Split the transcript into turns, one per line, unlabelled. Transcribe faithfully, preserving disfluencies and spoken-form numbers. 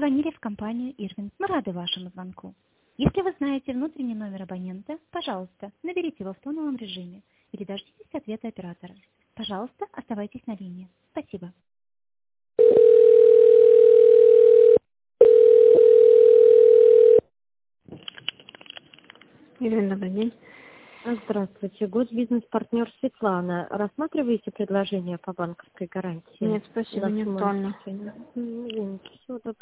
позвонили в компанию Ирвин. Мы рады вашему звонку. Если вы знаете внутренний номер абонента, пожалуйста, наберите его в тоновом режиме или дождитесь ответа оператора. Пожалуйста, оставайтесь на линии. Спасибо.
Ирина, добрый день.
Здравствуйте, госбизнес-партнер Светлана. Рассматриваете предложение по банковской гарантии?
Нет, спасибо, не актуально.
Извините, всего доброго.